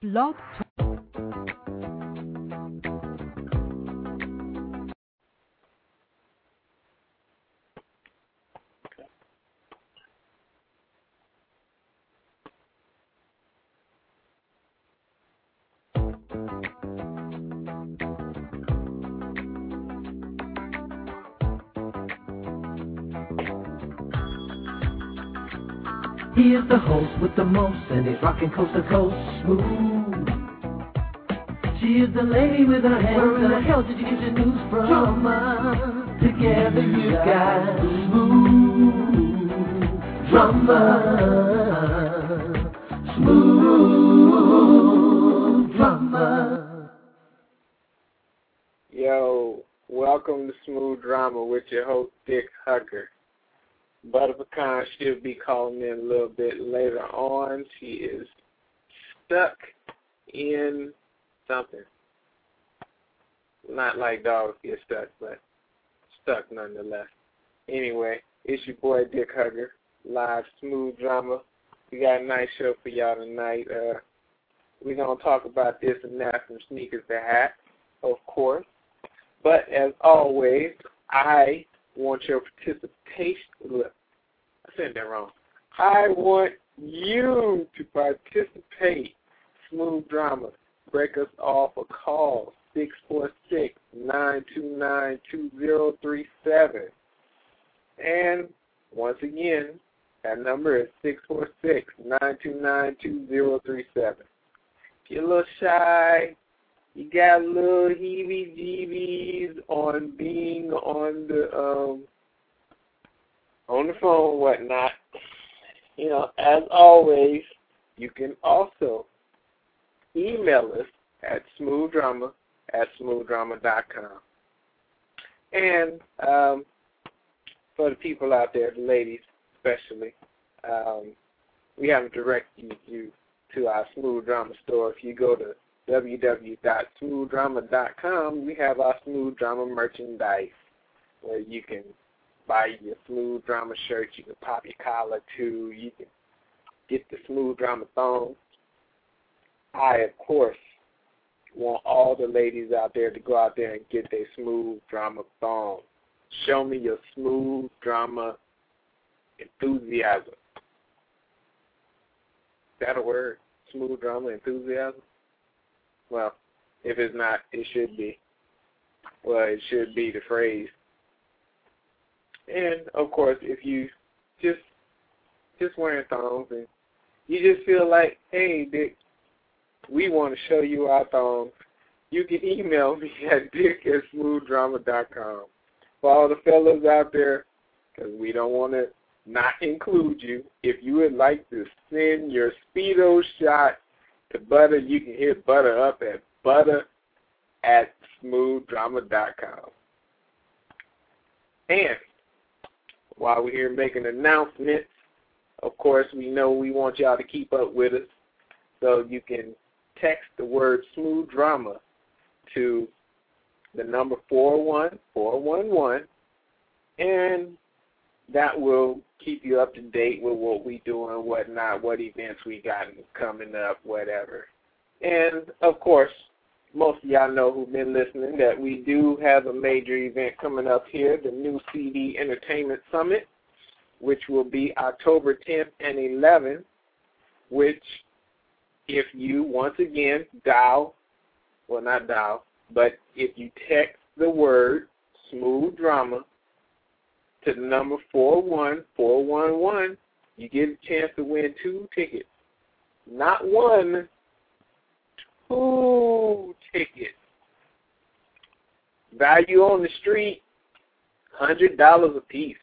Blog Talk. He is the host with the most, and he's rocking coast to coast smooth. She is the lady with her hands. Where in the hell did you get your news from? Drama. Together you got smooth drama. Smooth drama. Yo, welcome to Smooth Drama with your host, Dick Hugger. Butterpecan should be calling in a little bit later on. She is stuck in something. Not like dogs get stuck, but stuck nonetheless. Anyway, it's your boy Dick Hugger, live Smooth Drama. We got a nice show for y'all tonight. We're going to talk about this and that from sneakers to hats, of course. But as always, I want your participation. Look, I said that wrong. I want you to participate. Smooth Drama. Break us off a call. 646-929-2037. And once again, that number is 646-929-2037. If you're a little shy, you got a little heebie-jeebies on being on the phone, whatnot. You know, as always, you can also email us at smoothdrama@smoothdrama.com. And for the people out there, the ladies especially, we have directed you to our Smooth Drama store. If you go to www.smoothdrama.com, we have our Smooth Drama merchandise where you can buy your Smooth Drama shirt. You can pop your collar too. You can get the Smooth Drama thong. I, of course, want all the ladies out there to go out there and get their Smooth Drama thong. Show me your Smooth Drama enthusiasm. Is that a word? Smooth Drama enthusiasm? Well, if it's not, it should be. Well, it should be the phrase. And, of course, if you just wearing thongs and you just feel like, hey, Dick, we want to show you our thongs, you can email me at dick@smoothdrama.com. For all the fellas out there, because we don't want to not include you, if you would like to send your Speedo shot to Butter, you can hit Butter up at butter@smoothdrama.com. And while we're here making announcements, of course, we know we want y'all to keep up with us. So you can text the word Smooth Drama to the number 41411, and that will keep you up to date with what we do and whatnot, what events we got coming up, whatever. And, of course, most of y'all know who've been listening that we do have a major event coming up here, the New CD Entertainment Summit, which will be October 10th and 11th, which if you, once again, if you text the word Smooth Drama to the number 41411, you get a chance to win 2 tickets. Not 1, 2 tickets. Value on the street, $100 a piece.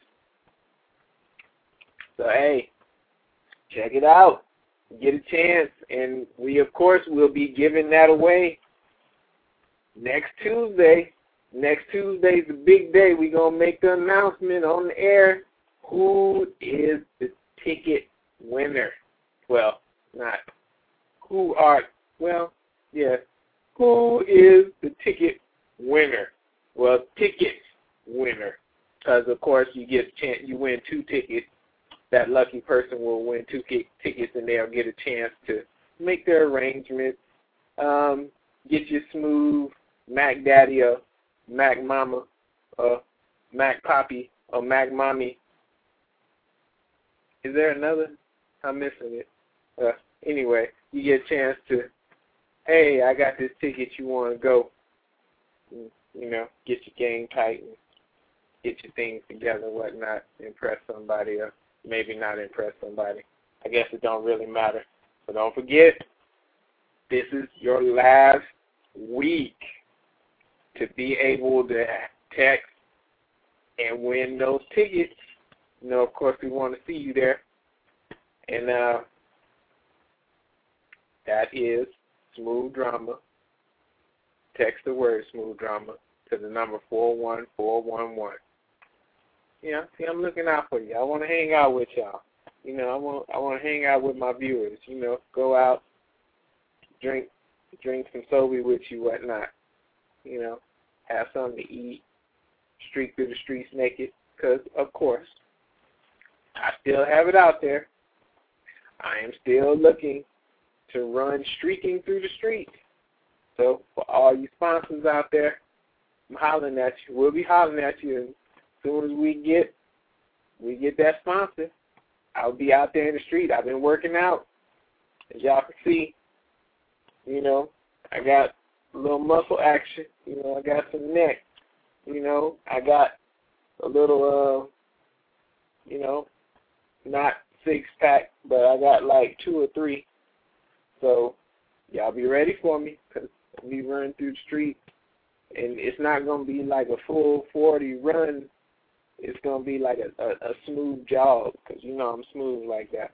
So, hey, check it out. Get a chance. And we, of course, will be giving that away next Tuesday. Next Tuesday is the big day. We're going to make the announcement on the air. Who is the ticket winner? Well, not who are, well, yeah. Who is the ticket winner? Well, ticket winner. Because, of course, you get a chance, you win 2 tickets. That lucky person will win 2 tickets, and they'll get a chance to make their arrangements, Get your smooth Mac Daddy or Mac Mama or Mac Poppy or Mac Mommy. Is there another? I'm missing it. Anyway, you get a chance to, hey, I got this ticket, you want to go. You know, get your game tight and get your things together and whatnot, impress somebody or maybe not impress somebody. I guess it don't really matter. But don't forget, this is your last week to be able to text and win those tickets. You know, of course, we want to see you there. And that is Smooth Drama. Text the word Smooth Drama to the number 41411. Yeah, see, I'm looking out for you. I want to hang out with y'all. You know, I want to hang out with my viewers. You know, go out, drink some soda with you, whatnot. You know, have something to eat, streak through the streets naked. Because, of course, I still have it out there. I am still looking to run streaking through the streets. So, for all you sponsors out there, I'm hollering at you. We'll be hollering at you. And as soon as we get that sponsor, I'll be out there in the street. I've been working out. As y'all can see, you know, I got a little muscle action. You know, I got some neck. You know, I got a little, you know, not 6-pack, but I got like 2 or 3. So, y'all be ready for me because I'll be running through the street. And it's not going to be like a full 40 run. It's going to be like a smooth jog because, you know, I'm smooth like that.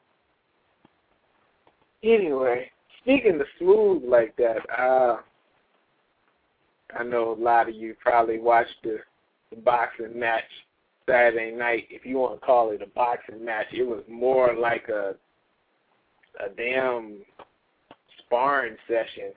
Anyway, speaking of smooth like that, I know a lot of you probably watched the boxing match Saturday night. If you want to call it a boxing match, it was more like a damn sparring session.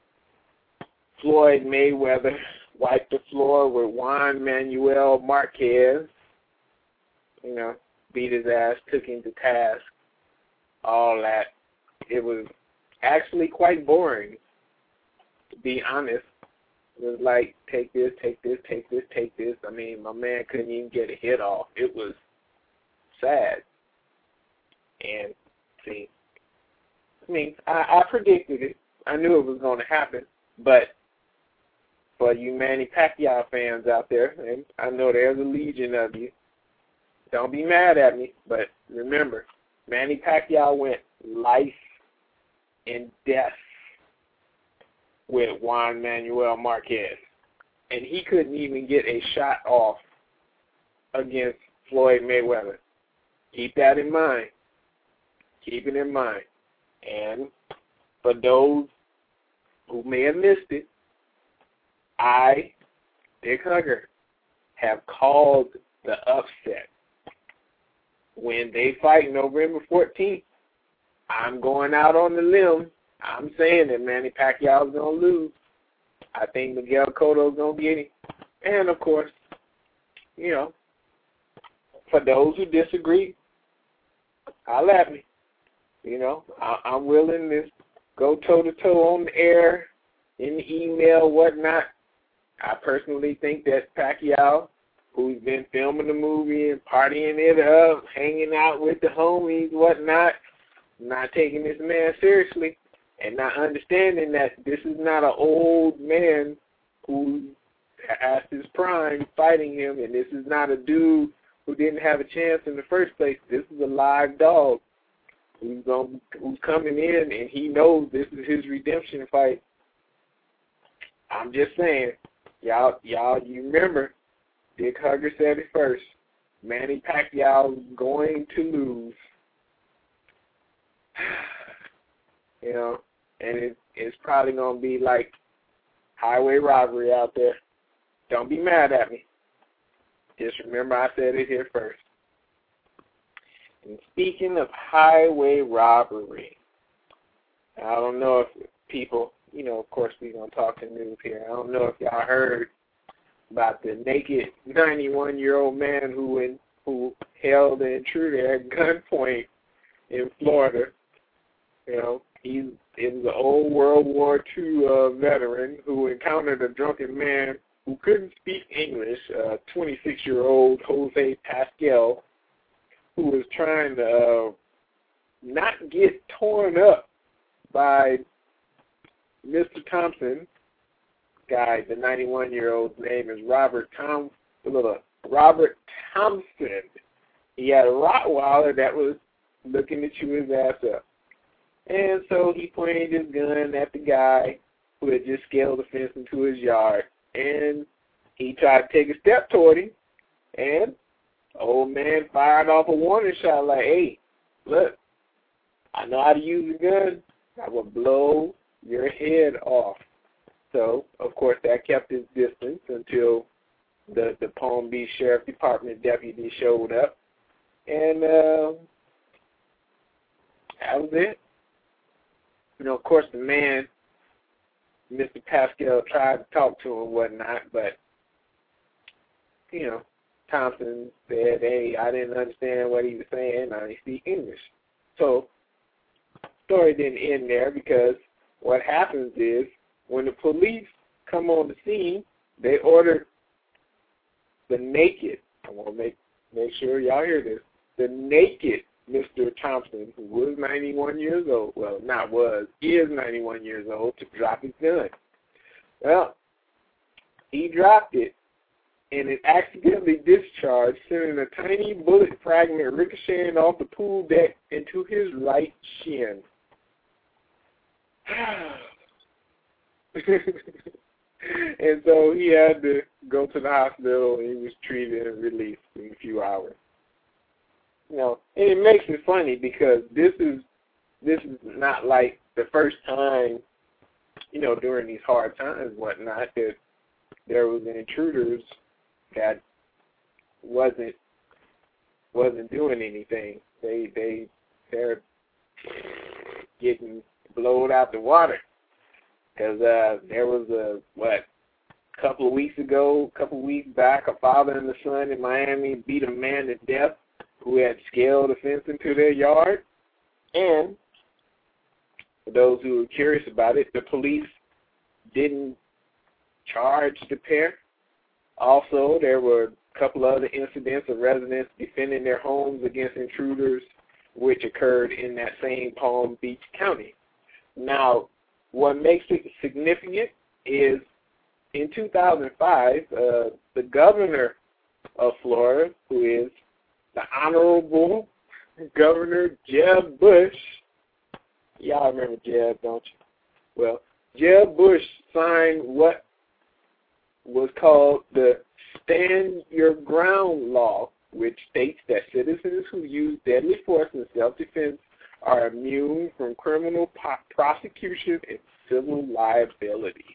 Floyd Mayweather wiped the floor with Juan Manuel Marquez. You know, beat his ass, took him to task, all that. It was actually quite boring, to be honest. It was like, take this, take this, take this, take this. I mean, my man couldn't even get a hit off. It was sad. And, see, I mean, I predicted it. I knew it was going to happen. But for you Manny Pacquiao fans out there, and I know there's a legion of you, don't be mad at me, but remember, Manny Pacquiao went life and death with Juan Manuel Marquez. And he couldn't even get a shot off against Floyd Mayweather. Keep that in mind. Keep it in mind. And for those who may have missed it, I, Dick Hugger, have called the upset. When they fight November 14th, I'm going out on the limb. I'm saying that Manny Pacquiao is going to lose. I think Miguel Cotto is going to get him. And, of course, you know, for those who disagree, holler at me. You know, I'm willing to go toe-to-toe on the air, in the email, whatnot. I personally think that Pacquiao, who's been filming the movie and partying it up, hanging out with the homies, whatnot, not taking this man seriously and not understanding that this is not an old man who's past his prime fighting him, and this is not a dude who didn't have a chance in the first place. This is a live dog who's coming in, and he knows this is his redemption fight. I'm just saying, y'all, you remember, Dick Hugger said it first. Manny Pacquiao is going to lose. You know, and it's probably going to be like highway robbery out there. Don't be mad at me. Just remember I said it here first. And speaking of highway robbery, I don't know if people, you know, of course we're going to talk to news here. I don't know if y'all heard about the naked 91-year-old man who held an intruder at gunpoint in Florida. You know, He was an old World War II veteran who encountered a drunken man who couldn't speak English, 26-year-old Jose Pascal, who was trying to not get torn up by Mr. Thompson. Guy, the 91-year-old's name is Robert Thompson. He had a Rottweiler that was looking to chew his ass up. And so he pointed his gun at the guy who had just scaled the fence into his yard. And he tried to take a step toward him. And the old man fired off a warning shot like, hey, look, I know how to use a gun. I will blow your head off. So, of course, that kept his distance until the Palm Beach Sheriff Department deputy showed up. And that was it. You know, of course, the man, Mr. Pascal, tried to talk to him and whatnot, but, you know, Thompson said, hey, I didn't understand what he was saying. I didn't speak English. So, the story didn't end there because what happens is when the police come on the scene, they ordered the naked, I want to make sure y'all hear this, the naked Mr. Thompson, who was 91 years old, well, not was, is 91 years old, to drop his gun. Well, he dropped it, and it accidentally discharged, sending a tiny bullet fragment ricocheting off the pool deck into his right shin. And so he had to go to the hospital, and he was treated and released in a few hours. You know, and it makes it funny because this is not like the first time, you know, during these hard times and whatnot, that there was intruders that wasn't doing anything. They're getting blown out the water. Because there was a couple of weeks back, a father and a son in Miami beat a man to death who had scaled a fence into their yard. And for those who are curious about it, the police didn't charge the pair. Also, there were a couple other incidents of residents defending their homes against intruders, which occurred in that same Palm Beach County. Now, what makes it significant is in 2005, the governor of Florida, who is the Honorable Governor Jeb Bush, y'all remember Jeb, don't you? Well, Jeb Bush signed what was called the Stand Your Ground Law, which states that citizens who use deadly force in self-defense are immune from criminal prosecution and civil liability.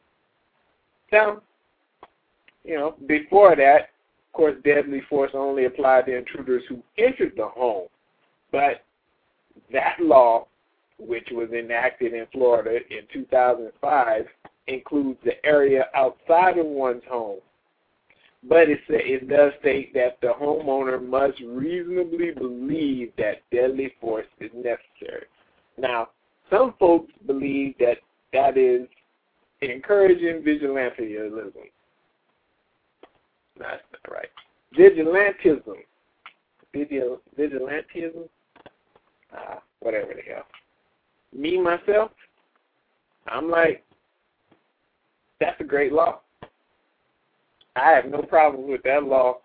Now, you know, before that, of course, deadly force only applied to intruders who entered the home. But that law, which was enacted in Florida in 2005, includes the area outside of one's home. But it does state that the homeowner must reasonably believe that deadly force is necessary. Now, some folks believe that that is encouraging vigilantism. That's not right. Vigilantism. Vigilantism? Whatever the hell. Me, myself, I'm like, that's a great law. I have no problem with that law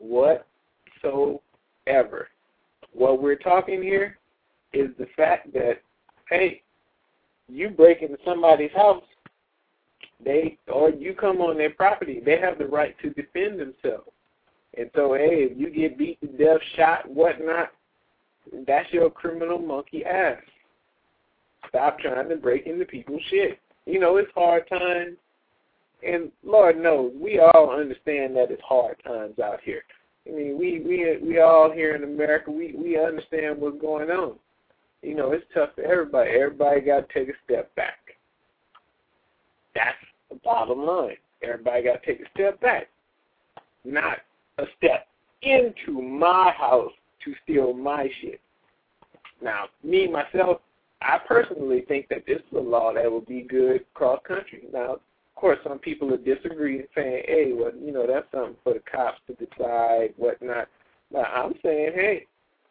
whatsoever. What we're talking here is the fact that, hey, you break into somebody's house, or you come on their property, they have the right to defend themselves. And so, hey, if you get beat to death, shot, whatnot, that's your criminal monkey ass. Stop trying to break into people's shit. You know, it's hard times. And Lord knows, we all understand that it's hard times out here. I mean, we all here in America, we understand what's going on. You know, it's tough for everybody. Everybody got to take a step back. That's the bottom line. Everybody got to take a step back, not a step into my house to steal my shit. Now, me, myself, I personally think that this is a law that would be good cross country. Now, of course, some people are disagreeing, saying, hey, well, that's something for the cops to decide, whatnot. But I'm saying, hey,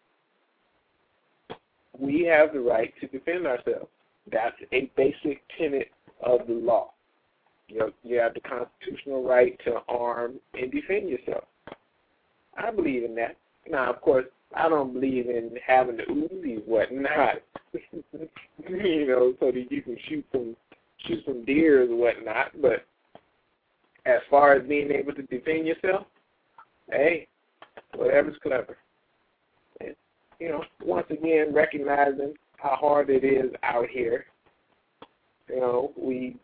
we have the right to defend ourselves. That's a basic tenet of the law. You have the constitutional right to arm and defend yourself. I believe in that. Now, of course, I don't believe in having the Uzi, whatnot, so that you can shoot some deers or whatnot. But as far as being able to defend yourself, hey, whatever's clever. And, once again, recognizing how hard it is out here. We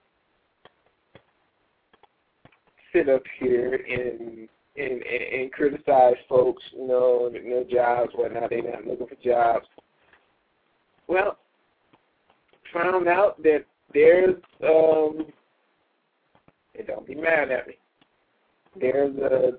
sit up here and criticize folks, no jobs, whatnot, they're not looking for jobs. Well, found out that there's, and don't be mad at me, there's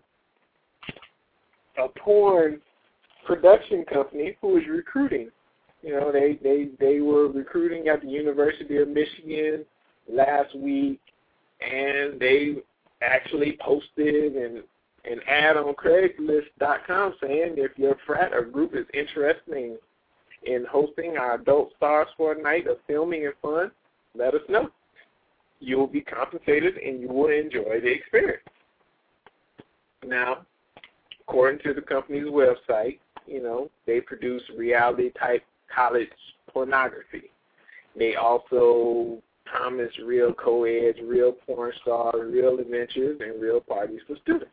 a porn production company who is recruiting. They were recruiting at the University of Michigan last week, and they actually posted an ad on Craigslist.com saying if your frat or group is interested in hosting our adult stars for a night of filming and fun, let us know. You will be compensated and you will enjoy the experience. Now, according to the company's website, they produce reality-type college pornography. They also promise real co-eds, real porn stars, real adventures, and real parties for students.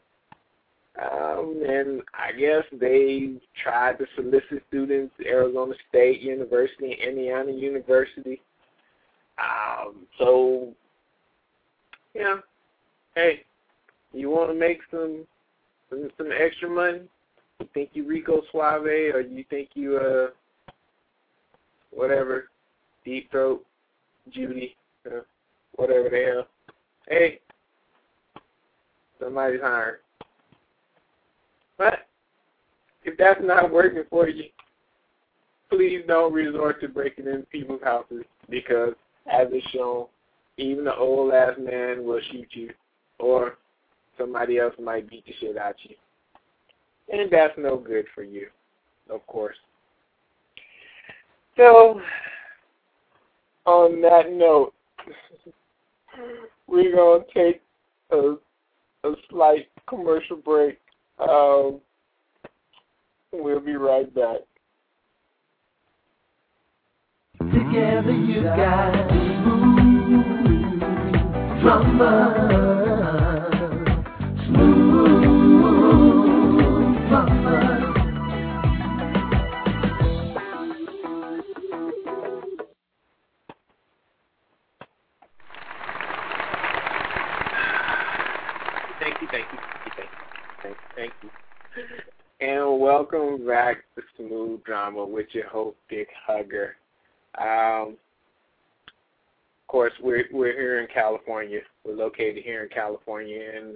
And I guess they tried to solicit students, Arizona State University, Indiana University. Hey, you want to make some extra money? You think you Rico Suave, or you think you whatever, Deep Throat, Judy, whatever the hell. Hey, somebody's hiring. But if that's not working for you, please don't resort to breaking into people's houses, because as it's shown, even the old ass man will shoot you, or somebody else might beat the shit out you. And that's no good for you, of course. So, on that note, we're going to take a slight commercial break. We'll be right back. Together you got smooth drama. Smooth drama. Thank you. And welcome back to Smooth Drama with your host, Dick Hugger. Of course, we're here in California. We're located here in California, and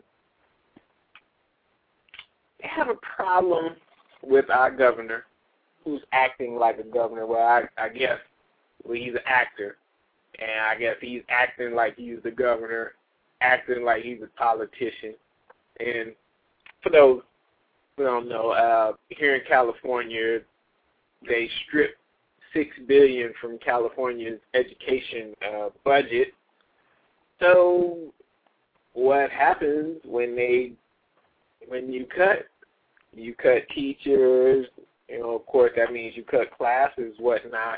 they have a problem with our governor, who's acting like a governor. Well, I guess he's an actor, and I guess he's acting like he's the governor, acting like he's a politician. And for those who don't know, here in California, they stripped $6 billion from California's education budget. So what happens when you cut teachers, of course that means you cut classes, whatnot.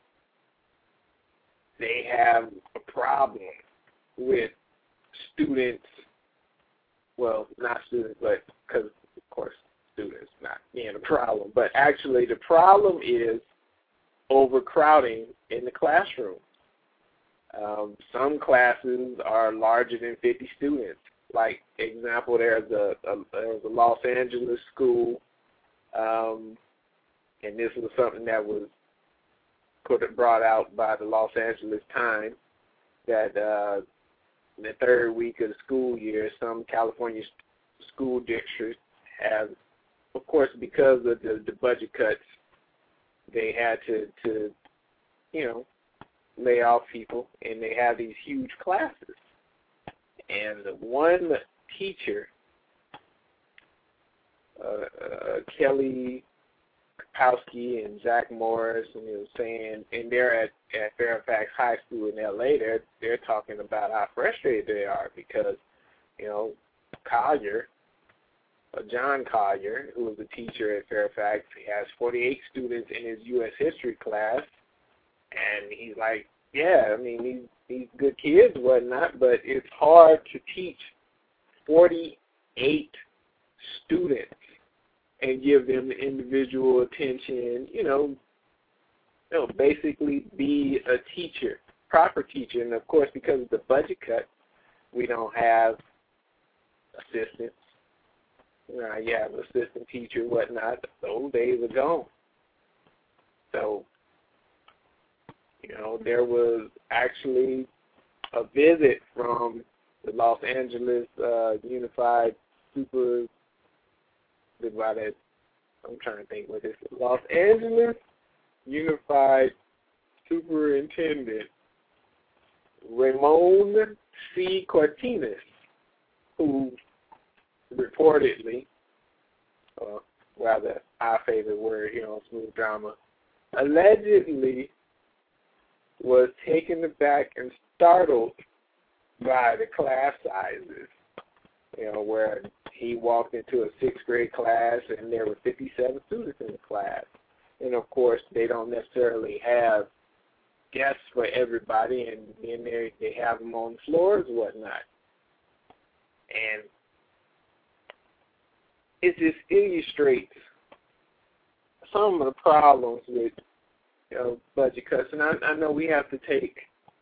They have a problem with students, well, not students, but because, of course, students not being a problem. But actually the problem is overcrowding in the classroom. Some classes are larger than 50 students. Like, example, there's a Los Angeles school, and this was something that was brought out by the Los Angeles Times, that in the third week of the school year, some California school districts have, of course, because of the budget cuts, they had to lay off people, and they have these huge classes. And the one teacher, Kelly Kapowski and Zach Morris, and he was saying, and they're at Fairfax High School in L.A., they're talking about how frustrated they are because, Collier, John Collier, who was a teacher at Fairfax, he has 48 students in his U.S. history class, and he's like, yeah, I mean, these good kids and whatnot, but it's hard to teach 48 students and give them the individual attention, basically be a teacher, proper teacher. And, of course, because of the budget cut, we don't have assistants. You have assistant teacher, whatnot. Those days are gone. So, there was actually a visit from the Los Angeles Unified Super. I'm trying to think what this is. Los Angeles Unified Superintendent Ramon C. Cortines, who reportedly, rather our favorite word here on Smooth Drama, allegedly was taken aback and startled by the class sizes, where he walked into a sixth grade class and there were 57 students in the class. And, of course, they don't necessarily have guests for everybody, and then they have them on floors and whatnot. And it just illustrates some of the problems with budget cuts. And I know we have to take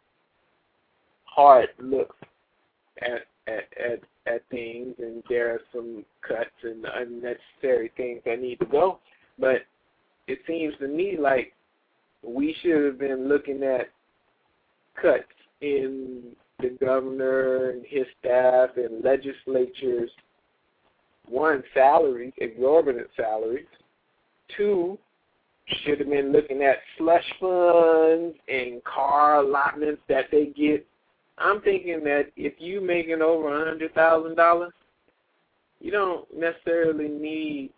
hard looks at things, and there are some cuts and unnecessary things that need to go. But it seems to me like we should have been looking at cuts in the governor and his staff and legislatures. One, salaries, exorbitant salaries. Two, should have been looking at slush funds and car allotments that they get. I'm thinking that if you making over $100,000, you don't necessarily need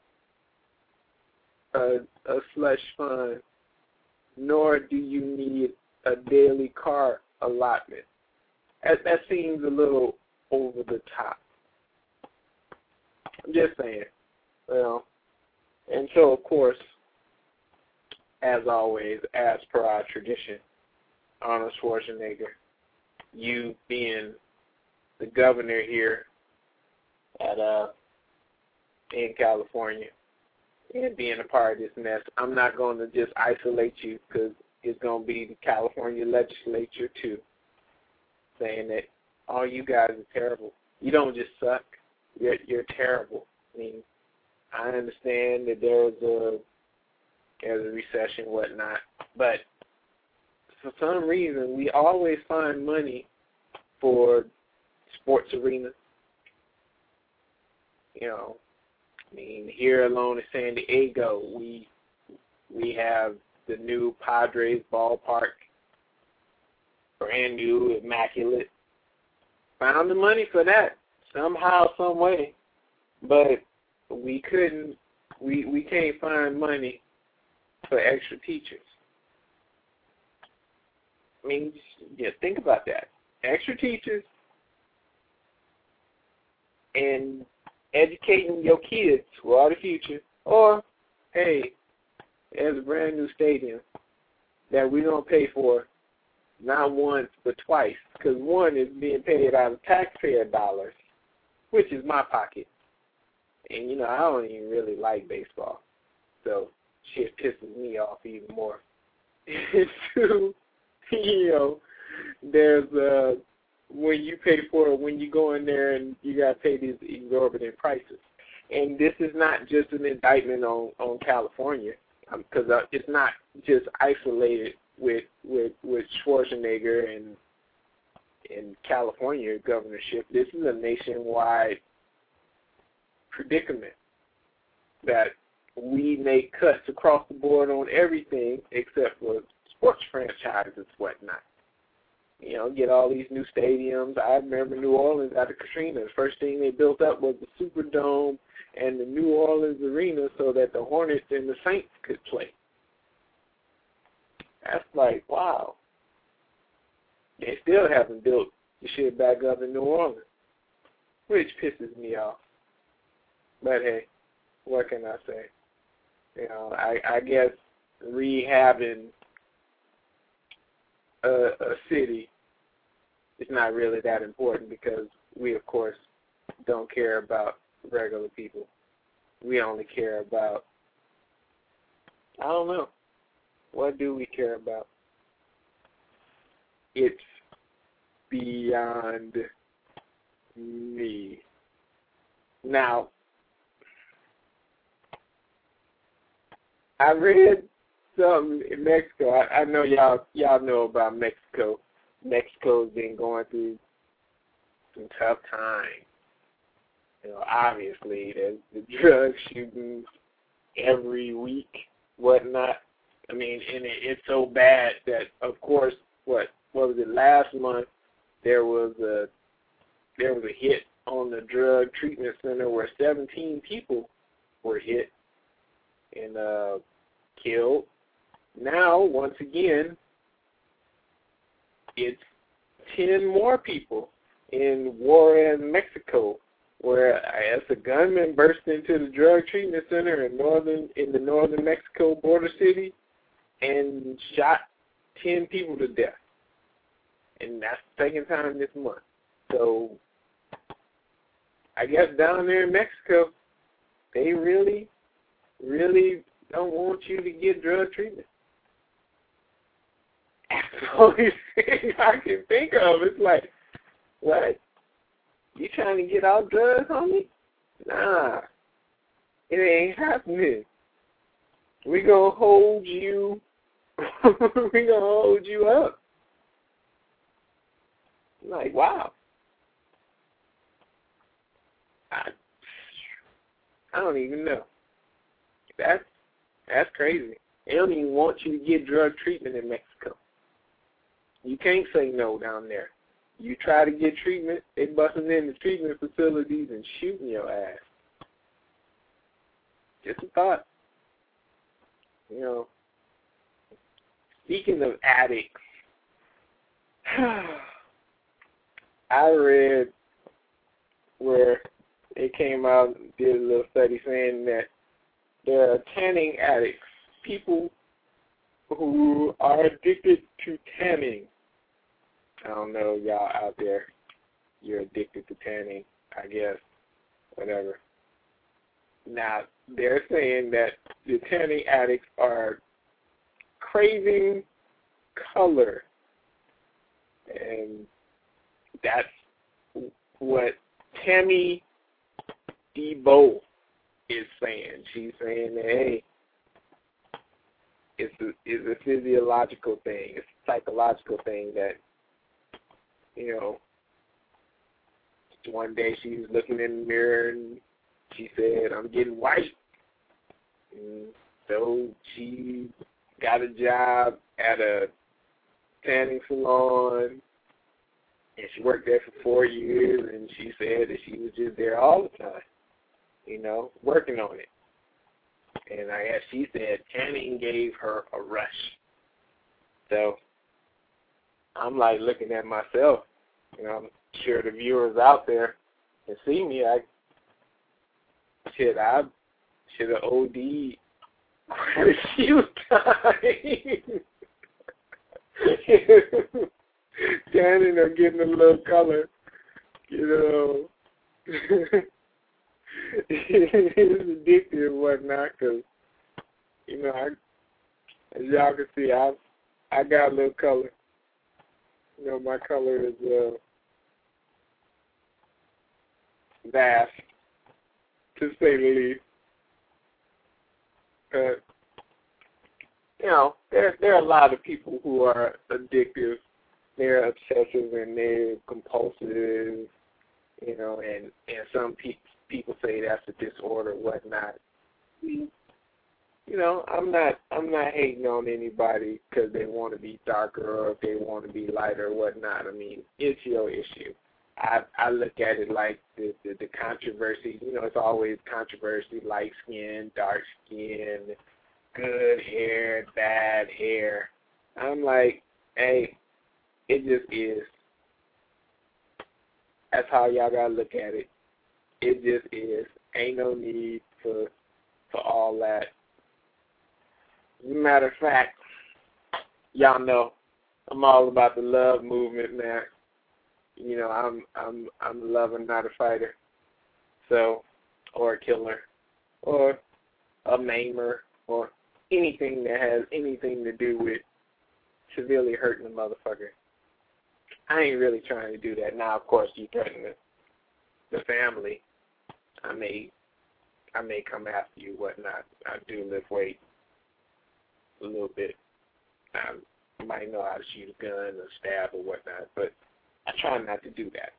a slush fund, nor do you need a daily car allotment. That seems a little over the top. I'm just saying. And so, of course, as always, as per our tradition, Arnold Schwarzenegger, you being the governor here in California and being a part of this mess, I'm not going to just isolate you, because it's going to be the California legislature too, saying that, oh, you guys are terrible. You don't just suck. You're terrible. I mean, I understand that there's a recession and whatnot, but for some reason, we always find money for sports arenas. Here alone in San Diego, we have the new Padres ballpark, brand new, immaculate. Found the money for that somehow, some way, but we can't find money for extra teachers. Think about that. Extra teachers and educating your kids who are the future, or, hey, there's a brand new stadium that we don't pay for not once but twice, because one is being paid out of taxpayer dollars, which is my pocket. And, I don't even really like baseball, so shit pisses me off even more. And two, there's when you pay for it, when you go in there and you got to pay these exorbitant prices. And this is not just an indictment on California, because it's not just isolated with Schwarzenegger and California governorship. This is a nationwide predicament that we make cuts across the board on everything except for sports franchises, whatnot. You know, get all these new stadiums. I remember New Orleans out of Katrina. The first thing they built up was the Superdome and the New Orleans Arena so that the Hornets and the Saints could play. That's like, wow. They still haven't built the shit back up in New Orleans, which pisses me off. But hey, what can I say? You know, I guess rehabbing a city is not really that important because we, of course, don't care about regular people. We only care about, I don't know, what do we care about? It's beyond me. Now, I read something in Mexico. I know y'all know about Mexico. Mexico's been going through some tough times. You know, obviously there's the drug shootings every week, whatnot. I mean, and it's so bad that, of course, what was it, last month there was a hit on the drug treatment center where 17 people were hit and killed. Now, once again, it's 10 more people in Juarez, Mexico, where as a gunman burst into the drug treatment center in the northern Mexico border city and shot 10 people to death. And that's the second time this month. So I guess down there in Mexico, they really, really don't want you to get drug treatment. That's the only thing I can think of. It's like, what? You trying to get off drugs, homie? Nah. It ain't happening. We gonna hold you. We gonna hold you up. Like, wow. I don't even know. That's crazy. They don't even want you to get drug treatment in Mexico. You can't say no down there. You try to get treatment, they busting in the treatment facilities and shooting your ass. Just a thought. You know, speaking of addicts, I read where they came out and did a little study saying that there are tanning addicts, people who are addicted to tanning. I don't know, y'all out there, you're addicted to tanning, I guess, whatever. Now, they're saying that the tanning addicts are craving color, and that's what Tammy Debo is saying. She's saying that, hey, it's a physiological thing, it's a psychological thing that, you know, one day she was looking in the mirror and she said, I'm getting white. And so she got a job at a tanning salon and she worked there for 4 years, and she said that she was just there all the time, you know, working on it. And I guess she said tanning gave her a rush. So I'm like looking at myself, you know, I'm sure the viewers out there can see me. I should have OD'd quite a few times. Tanning or getting a little color, you know. It's addictive and whatnot, because, you know, as y'all can see, I got a little color. You know, my color is vast, to say the least. But, you know, there are a lot of people who are addictive. They're obsessive and they're compulsive, you know, and some people say that's a disorder, whatnot. You I'm not hating on anybody because they want to be darker or if they want to be lighter or whatnot. I mean, it's your issue. I look at it like the controversy. It's always controversy: light skin, dark skin, good hair, bad hair. I'm like, hey, it just is. That's how y'all gotta look at it. It just is. Ain't no need for all that. As a matter of fact, y'all know I'm all about the love movement, man. I'm a lover, not a fighter. So, or a killer, or a maimer, or anything that has anything to do with severely hurting a motherfucker. I ain't really trying to do that. Now, of course, you threaten the family. I may come after you, whatnot. I do lift weight a little bit. I might know how to shoot a gun or stab or whatnot, but I try not to do that.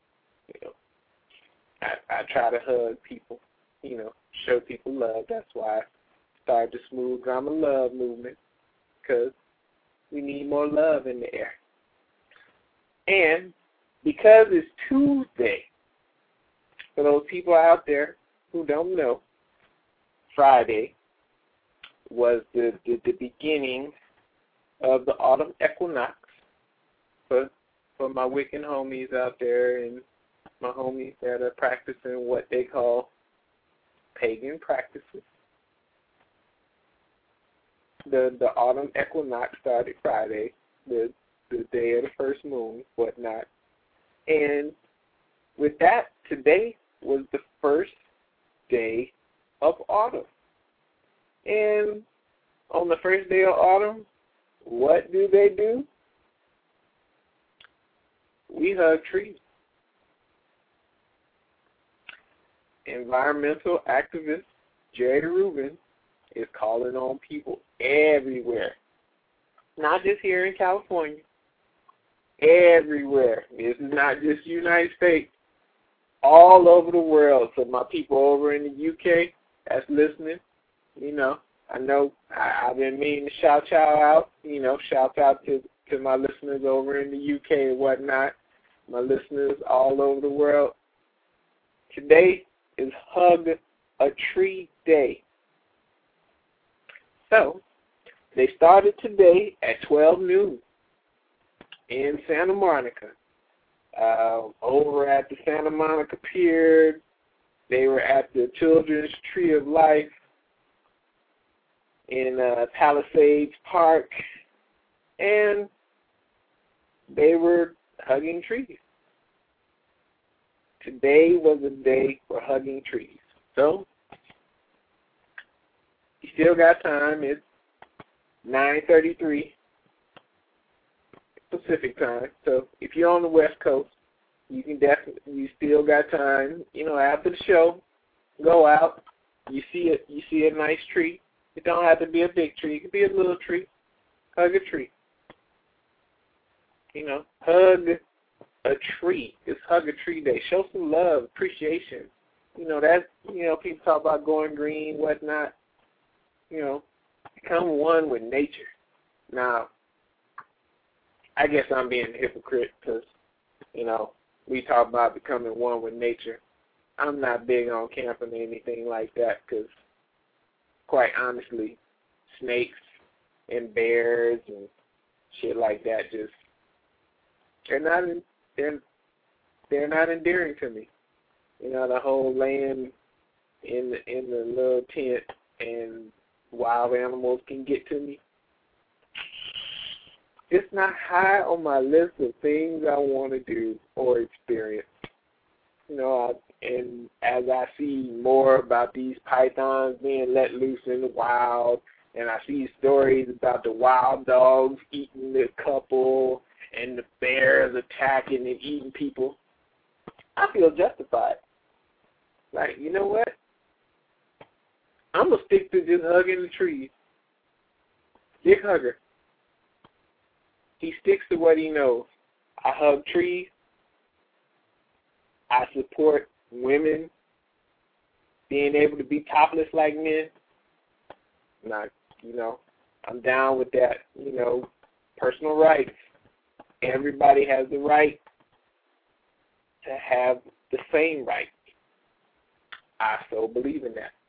I try to hug people, show people love. That's why I started the Smooth Drama Love movement, because we need more love in the air. And because it's Tuesday, for those people out there who don't know, Friday was the beginning of the autumn equinox for my Wiccan homies out there and my homies that are practicing what they call pagan practices. The autumn equinox started Friday, the day of the first moon, whatnot. And with that, today was the first day of autumn. And on the first day of autumn, what do? We hug trees. Environmental activist Jerry Rubin is calling on people everywhere, not just here in California, everywhere. This is not just the United States, all over the world. So my people over in the UK that's listening, I know I've been meaning to shout y'all out, shout out to my listeners over in the UK and whatnot, my listeners all over the world. Today is Hug a Tree Day. So, they started today at 12 noon in Santa Monica. Over at the Santa Monica Pier, they were at the Children's Tree of Life in Palisades Park, and they were hugging trees. Today was a day for hugging trees. So, you still got time. It's 9:33 Pacific time. So, if you're on the West Coast, you still got time. After the show, go out. You see a nice tree. It don't have to be a big tree. It could be a little tree. Hug a tree. Hug a tree. It's Hug a Tree Day. Show some love, appreciation. People talk about going green, whatnot. Become one with nature. Now, I guess I'm being a hypocrite because, we talk about becoming one with nature. I'm not big on camping or anything like that because, quite honestly, snakes and bears and shit like that they're not endearing to me. The whole laying in the little tent and wild animals can get to me. It's not high on my list of things I want to do or experience. And as I see more about these pythons being let loose in the wild, and I see stories about the wild dogs eating the couple and the bears attacking and eating people, I feel justified. Like, you know what? I'm going to stick to just hugging the trees. Dick hugger. He sticks to what he knows. I hug trees. I support women being able to be topless like men. Now, You know, I'm down with that. You know, personal rights. Everybody has the right to have the same rights. I so believe in that.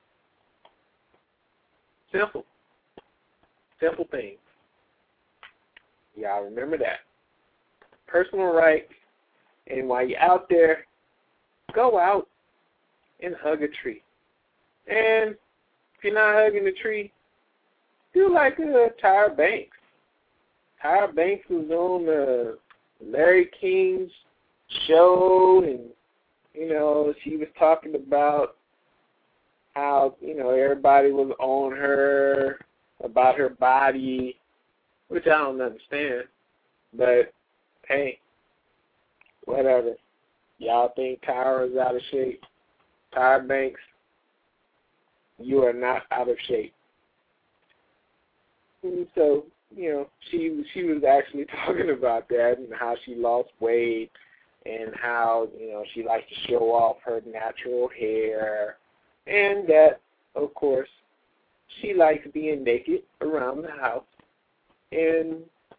Simple. Simple things. Y'all remember that. Personal rights. And while you're out there, go out and hug a tree. And if you're not hugging the tree, do like Tyra Banks. Tyra Banks was on Larry King's show, and, you know, she was talking about how, you know, everybody was on her about her body, which I don't understand. But, hey, whatever. Y'all think Tyra is out of shape? Tyra Banks, you are not out of shape. And so, you know, she was actually talking about that and how she lost weight and how, you know, she likes to show off her natural hair, and that, of course, she likes being naked around the house and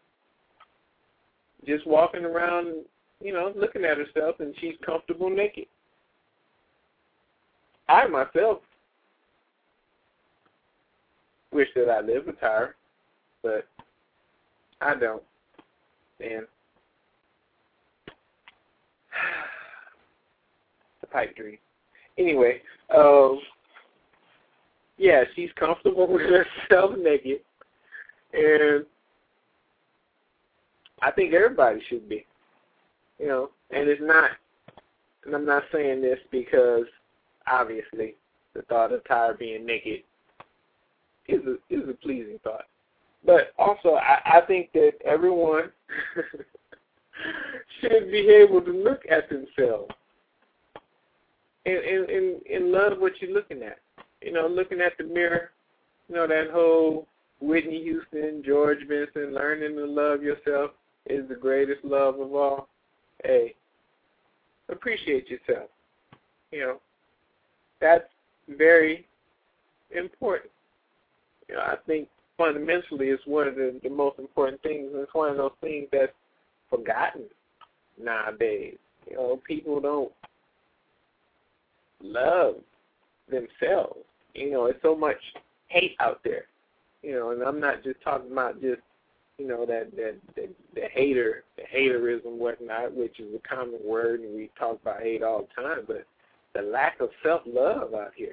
just walking around, you know, looking at herself, and she's comfortable naked. I myself wish that I lived with her, but I don't. And the pipe dream. Anyway, yeah, she's comfortable with herself naked, and I think everybody should be. You know, and it's not, and I'm not saying this because, obviously, the thought of Tyra being naked is a pleasing thought. But also, I think that everyone should be able to look at themselves and love what you're looking at. You know, looking at the mirror, you know, that whole Whitney Houston, George Benson, learning to love yourself is the greatest love of all. Hey, appreciate yourself. You know, that's very important. You know, I think fundamentally it's one of the most important things, and it's one of those things that's forgotten nowadays. You know, people don't love themselves. You know, there's so much hate out there. You know, and I'm not just talking about just, you know, the haterism, whatnot, which is a common word, and we talk about hate all the time. But the lack of self-love out here,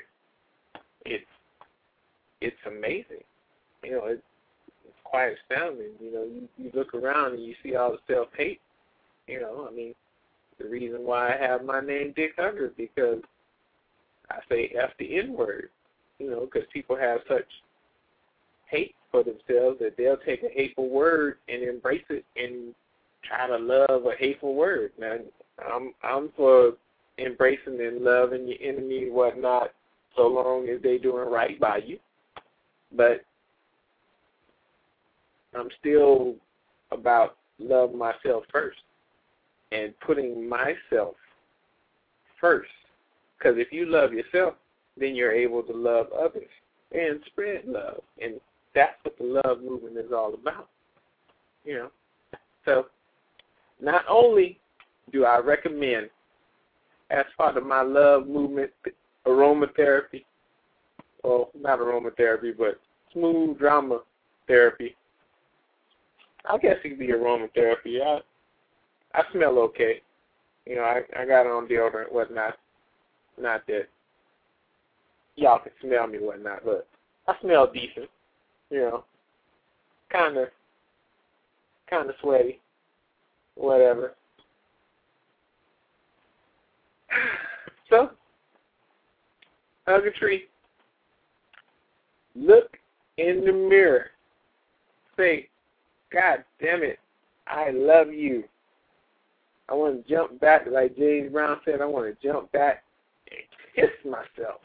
it's amazing. You know, it's quite astounding. You know, you look around and you see all the self-hate. You know, I mean, the reason why I have my name Dick Hugger, because I say F the N-word. You know, because people have such hate for themselves that they'll take a hateful word and embrace it and try to love a hateful word. Now, I'm for embracing and loving your enemy and whatnot, so long as they're doing right by you. But I'm still about loving myself first and putting myself first. Because if you love yourself, then you're able to love others and spread love. And that's what the love movement is all about. You know. So not only do I recommend, as part of my love movement, aromatherapy, well, not aromatherapy, but smooth drama therapy. I guess it could be aromatherapy. I smell okay. You know, I got on deodorant, whatnot. Not that y'all can smell me, whatnot, but I smell decent. You know, kind of sweaty, whatever. So, hug a tree. Look in the mirror. Say, God damn it, I love you. I want to jump back, like James Brown said, I want to jump back and kiss myself.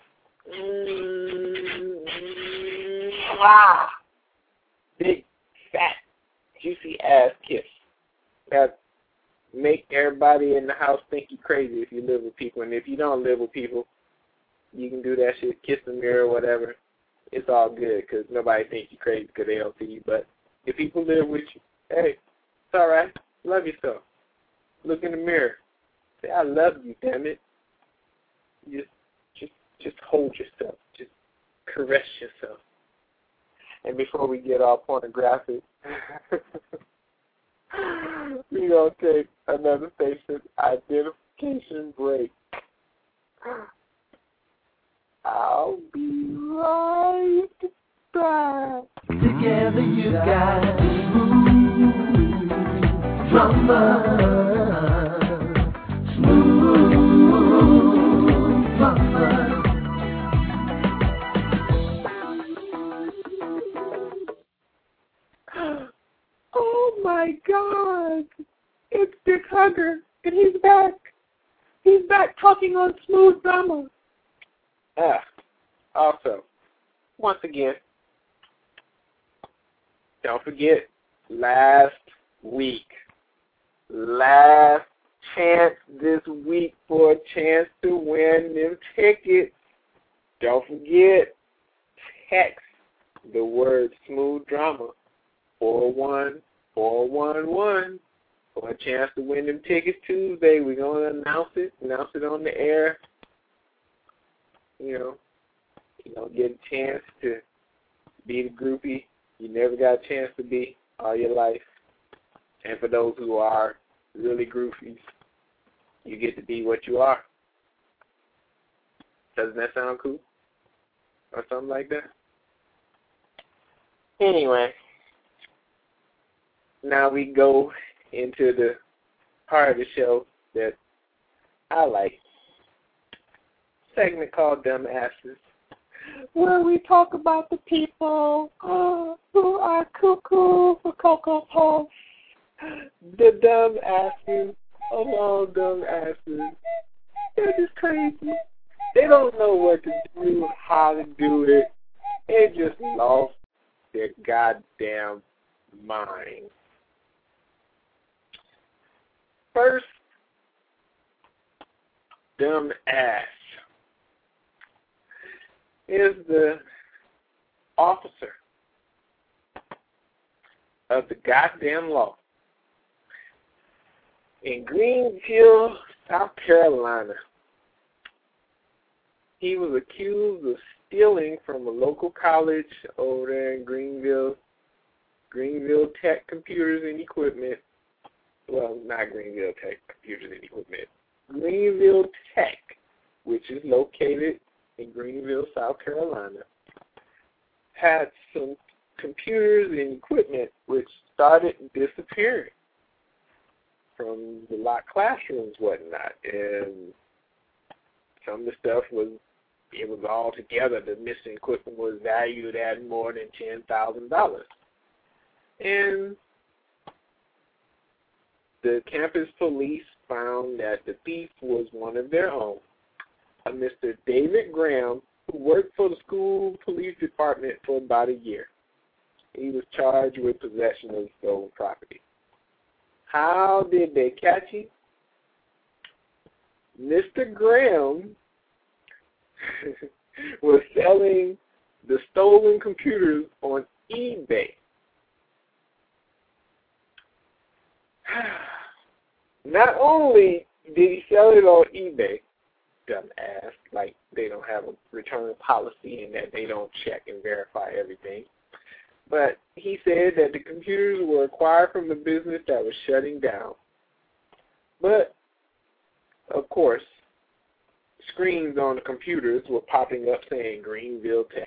Wow. Big, fat, juicy ass kiss. That make everybody in the house think you crazy if you live with people. And if you don't live with people, you can do that shit, kiss the mirror, whatever. it's all good because nobody thinks you crazy because they don't see you. But if people live with you, hey, it's all right. Love yourself. Look in the mirror. Say, I love you, damn it. Just hold yourself. Just caress yourself. And before we get all pornographic, we're going to take another station identification break. I'll be right back. Together you got smooth drama. Smooth drama. Oh my God! It's Dick Hugger, and he's back. He's back talking on Smooth Drama. Also, once again, don't forget, last chance this week for a chance to win them tickets. Don't forget, text the word Smooth Drama 41411 for a chance to win them tickets Tuesday. We're going to announce it on the air. You get a chance to be the groupie you never got a chance to be all your life. And for those who are really groupies, you get to be what you are. Doesn't that sound cool? Or something like that? Anyway, now we go into the part of the show that I like. Segment called Dumb Asses, where we talk about the people who are cuckoo for Cocoa Puffs. The dumb asses of all dumb asses. They're just crazy. They don't know what to do, how to do it. They just lost their goddamn mind. First, dumb ass is the officer of the goddamn law in Greenville, South Carolina. He was accused of stealing from a local college over there in Greenville Tech Computers and Equipment. Well, not Greenville Tech Computers and Equipment. Greenville Tech, which is located in Greenville, South Carolina, had some computers and equipment which started disappearing from the locked classrooms, whatnot, and some of the stuff was all together. The missing equipment was valued at more than $10,000, and the campus police found that the thief was one of their own, a Mr. David Graham, who worked for the school police department for about a year. He was charged with possession of stolen property. How did they catch him? Mr. Graham was selling the stolen computers on eBay. Not only did he sell it on eBay, dumbass, like they don't have a return policy and that they don't check and verify everything, but he said that the computers were acquired from the business that was shutting down. But, of course, screens on the computers were popping up saying Greenville Tech.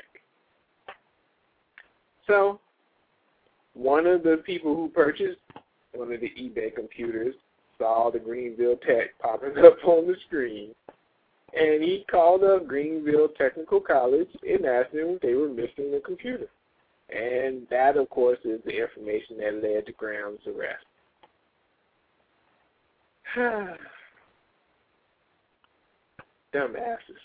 So, one of the people who purchased one of the eBay computers saw the Greenville Tech popping up on the screen, and he called up Greenville Technical College and asked them if they were missing a computer. And that, of course, is the information that led to Graham's arrest. Dumbasses.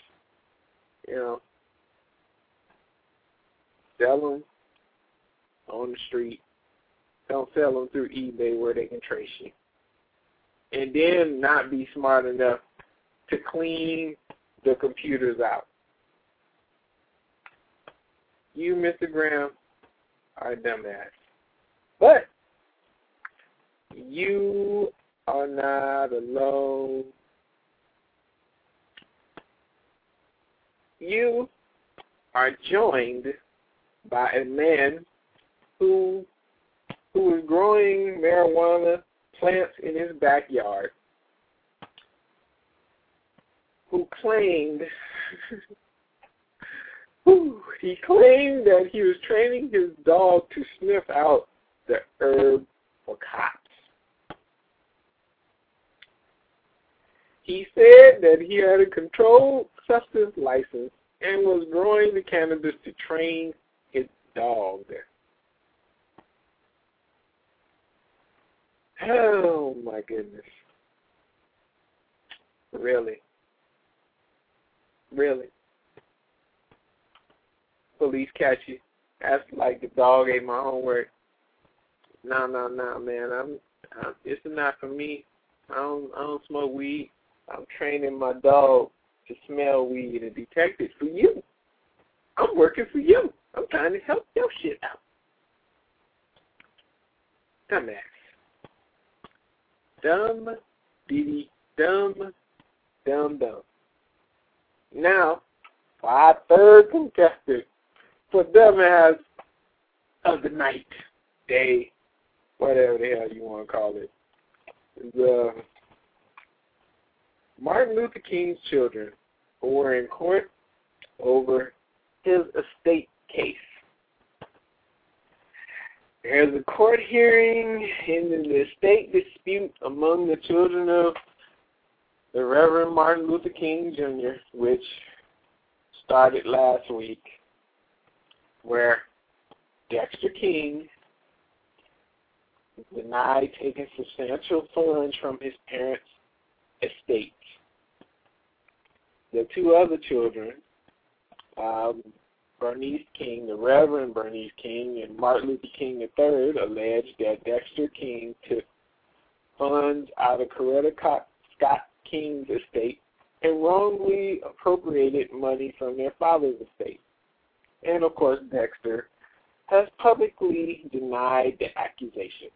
Sell them on the street. Don't sell them through eBay where they can trace you. And then not be smart enough to clean the computers out. you, Mr. Graham, are a dumbass. But you are not alone. You are joined by a man who is growing marijuana plants in his backyard, who claimed he claimed that he was training his dog to sniff out the herb for cops. He said that he had a controlled substance license and was growing the cannabis to train his dog. Oh my goodness. Really? Really? Police catch you. That's like the dog ate my homework. No, man. It's not for me. I don't smoke weed. I'm training my dog to smell weed and detect it for you. I'm working for you. I'm trying to help your shit out. Dumbass. Dumb, diddy, dumb. Now, for our third contestant for dumbass of the night, day, whatever the hell you want to call it, is Martin Luther King's children who were in court over his estate case. There's a court hearing in the estate dispute among the children of the Reverend Martin Luther King Jr., which started last week, where Dexter King denied taking substantial funds from his parents' estate. The two other children, Bernice King, the Reverend Bernice King, and Martin Luther King III, alleged that Dexter King took funds out of Coretta Scott King's estate and wrongly appropriated money from their father's estate. And, of course, Dexter has publicly denied the accusations.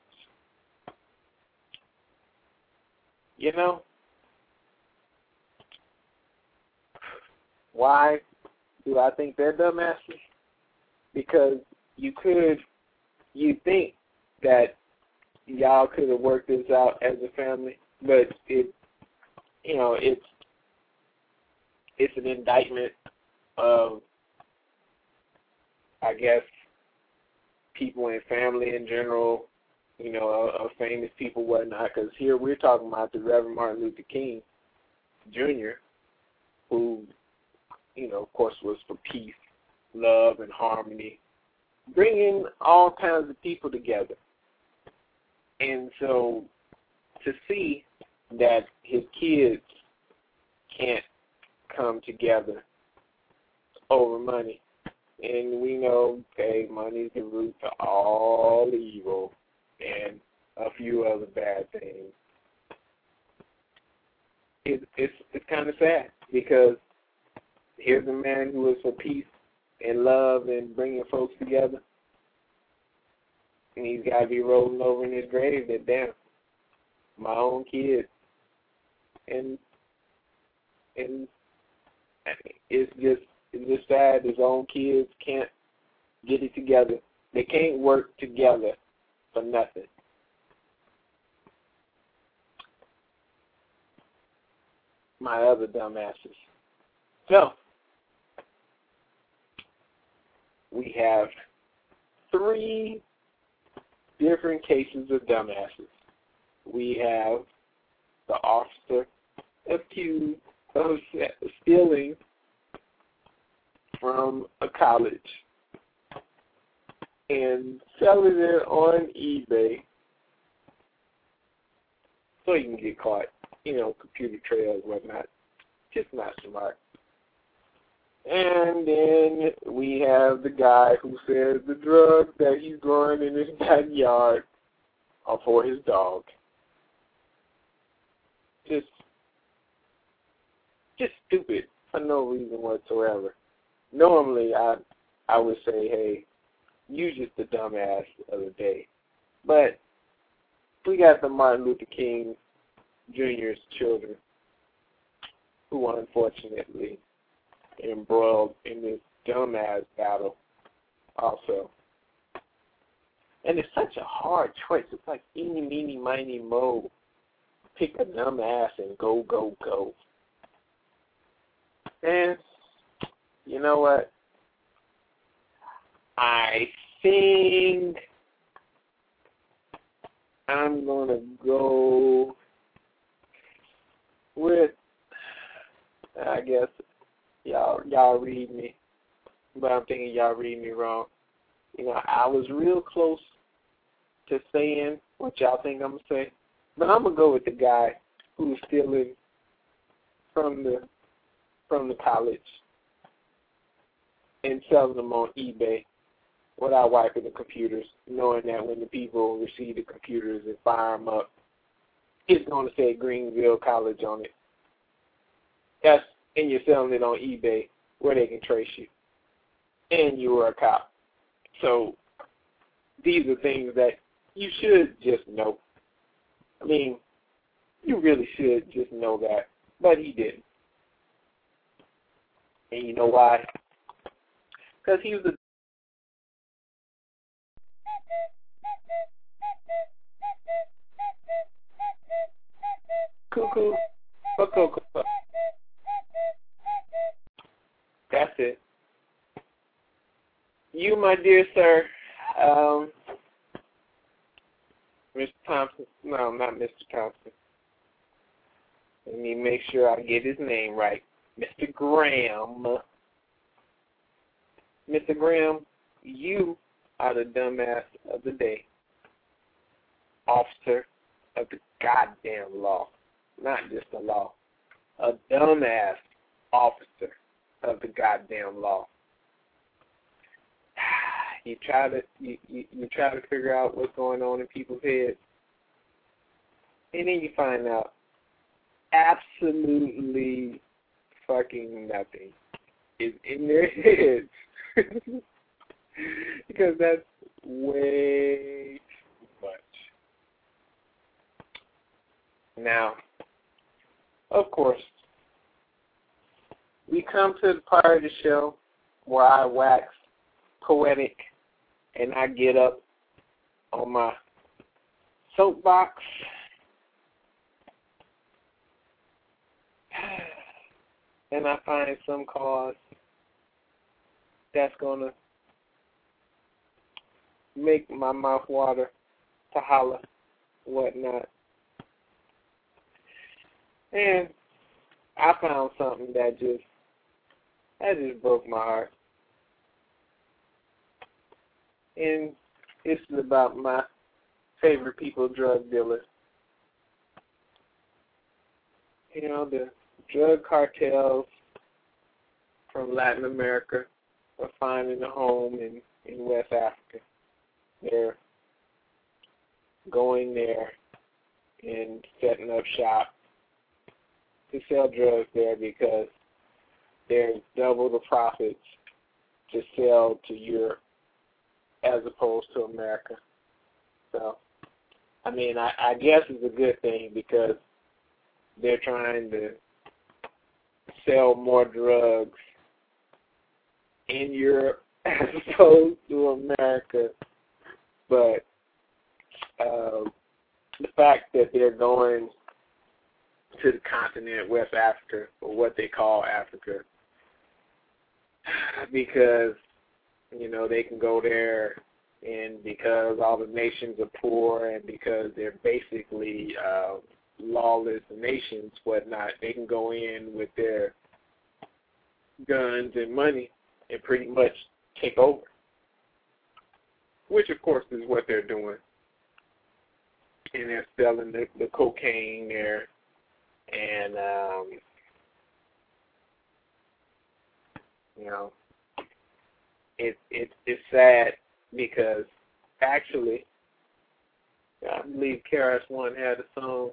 You know, why do I think they're dumbasses? Because you think that y'all could have worked this out as a family, but it's an indictment of, I guess, people and family in general, of famous people, whatnot, because here we're talking about the Reverend Martin Luther King Jr., who, of course, was for peace, love, and harmony, bringing all kinds of people together. And so to see that his kids can't come together over money, and we know, okay, money is the root to all evil and a few other bad things. It's kind of sad, because here's a man who is for peace and love and bringing folks together, and he's got to be rolling over in his grave that, damn, my own kids. And it's just sad his own kids can't get it together. They can't work together for nothing. My other dumbasses. So, we have 3 different cases of dumbasses. We have the officer accused of stealing from a college and selling it on eBay so you can get caught, computer trails, whatnot. Just not smart. And then we have the guy who says the drugs that he's growing in his backyard are for his dog. Just stupid for no reason whatsoever. Normally, I I would say, hey, you just the dumbass of the day. But we got the Martin Luther King Jr.'s children who unfortunately embroiled in this dumbass battle also. And it's such a hard choice. It's like eeny, meeny, miny, mo. Pick a dumbass and go, go, go. And you know what? I think I'm going to go with, I guess, y'all read me, but I'm thinking y'all read me wrong. You know, I was real close to saying what y'all think I'm going to say, but I'm going to go with the guy who's stealing from the college and selling them on eBay without wiping the computers, knowing that when the people receive the computers and fire them up, it's going to say Greenville College on it. And you're selling it on eBay where they can trace you. And you were a cop. So these are things that you should just know. I mean, you really should just know that. But he didn't. And you know why? Because he was a cuckoo. That's it. You, my dear sir, Mr. Thompson. No, not Mr. Thompson. Let me make sure I get his name right. Mr. Graham. Mr. Graham, you are the dumbass of the day. Officer of the goddamn law. Not just the law. A dumbass officer of the goddamn law. You try to figure out what's going on in people's heads, and then you find out absolutely fucking nothing is in their heads. Because that's way too much. Now, of course, we come to the part of the show where I wax poetic and I get up on my soapbox and I find some cause that's going to make my mouth water to holler, whatnot. And I found something that just broke my heart. And this is about my favorite people, drug dealers. You know, the drug cartels from Latin America are finding a home in West Africa. They're going there and setting up shop to sell drugs there because there's double the profits to sell to Europe as opposed to America. So, I mean, I guess it's a good thing because they're trying to sell more drugs in Europe as opposed to America. But the fact that they're going to the continent, West Africa, or what they call Africa, because, you know, they can go there, and because all the nations are poor and because they're basically lawless nations, whatnot, they can go in with their guns and money and pretty much take over, which, of course, is what they're doing. And they're selling the cocaine there. And, you know, it's sad because actually, I believe KRS-One had a song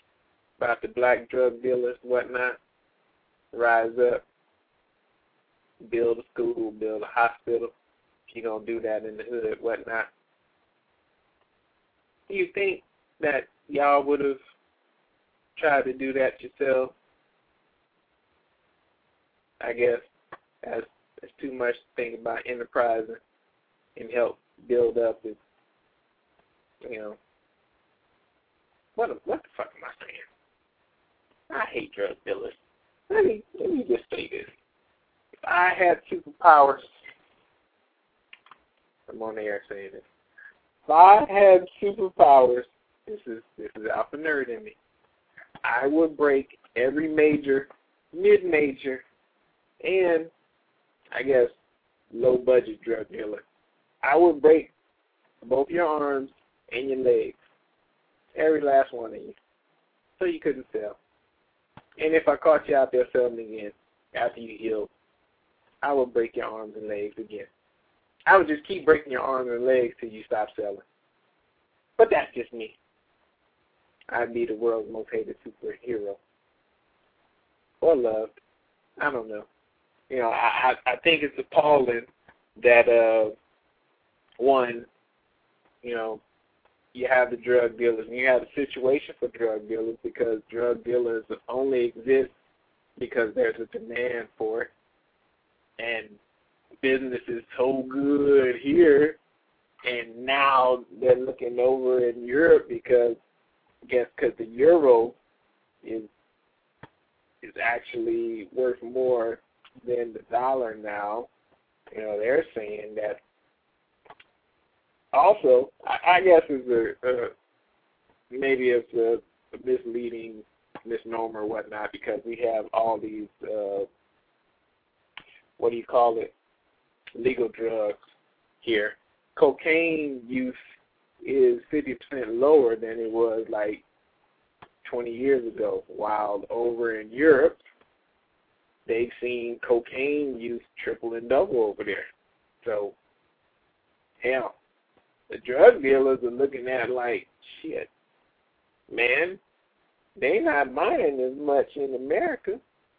about the black drug dealers, whatnot, Rise Up. build a school, build a hospital. If you're going to do that in the hood, whatnot. Do you think that y'all would have tried to do that yourself? I guess that's too much to think about enterprising and help build up with, what the fuck am I saying? I hate drug dealers. Let me just say this. If I had superpowers, I'm on the air saying this. If I had superpowers, this is alpha nerd in me, I would break every major, mid-major, and I guess low-budget drug dealer. I would break both your arms and your legs, every last one of you, so you couldn't sell. And if I caught you out there selling again after you healed, I would break your arms and legs again. I would just keep breaking your arms and legs till you stop selling. But that's just me. I'd be the world's most hated superhero. Or loved. I don't know. I think it's appalling that, one, you have the drug dealers, and you have a situation for drug dealers because drug dealers only exist because there's a demand for it. And business is so good here, and now they're looking over in Europe because the euro is actually worth more than the dollar now. They're saying that. Also, I guess maybe it's a misleading misnomer or whatnot because we have all these, legal drugs here. Cocaine use is 50% lower than it was like 20 years ago, while over in Europe, they've seen cocaine use triple and double over there. So, hell, the drug dealers are looking at like, shit, man, they not buying as much in America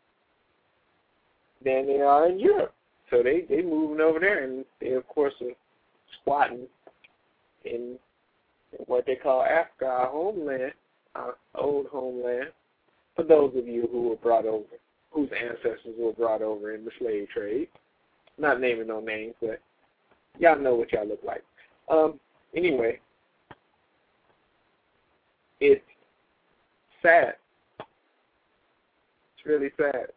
than they are in Europe. So they moving over there, and they, of course, are squatting in what they call Africa, our homeland, our old homeland, for those of you who were brought over, whose ancestors were brought over in the slave trade. Not naming no names, but y'all know what y'all look like. Anyway, it's sad. It's really sad.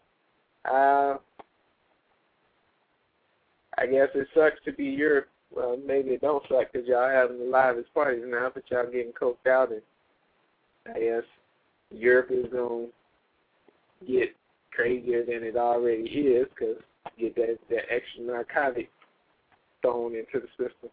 I guess it sucks to be Europe. Well, maybe it don't suck because y'all having the livest parties now, but y'all getting coked out, and I guess Europe is going to get crazier than it already is because get that extra narcotic thrown into the system.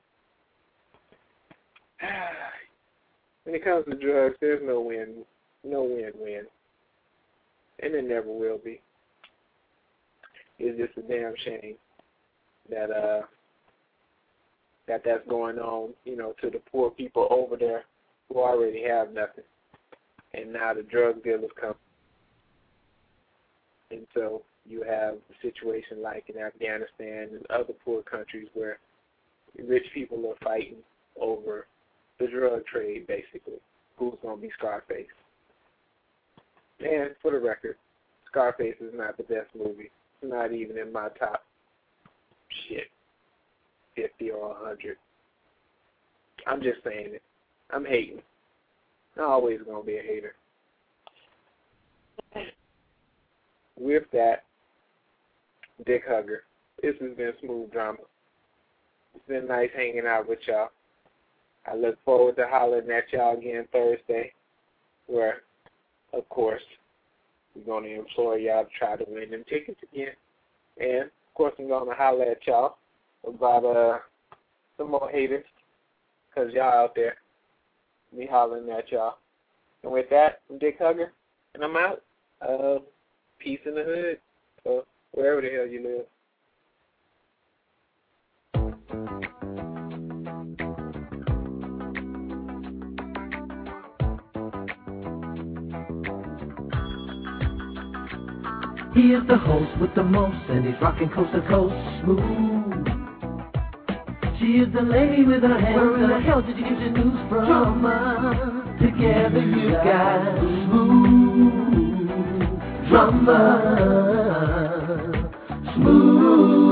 When it comes to drugs, there's no win-win, and there never will be. It's just a damn shame that that's going on, to the poor people over there who already have nothing, and now the drug dealers come, and so you have a situation like in Afghanistan and other poor countries where rich people are fighting over the drug trade, basically. Who's going to be Scarface? And for the record, Scarface is not the best movie. It's not even in my top 50 or 100. I'm just saying it. I'm hating. I'm always going to be a hater. With that, Dick Hugger, this has been Smooth Drama. It's been nice hanging out with y'all. I look forward to hollering at y'all again Thursday, where, of course, we're going to implore y'all to try to win them tickets again. And, of course, I'm going to holler at y'all about some more haters, because y'all out there, me hollering at y'all. And with that, I'm Dick Hugger, and I'm out. Peace in the hood, so wherever the hell you live. He is the host with the most, and he's rocking coast to coast smooth. She is the lady with her hands. Where in the hell did you get your news from? Drama. Together you got smooth drama. Smooth.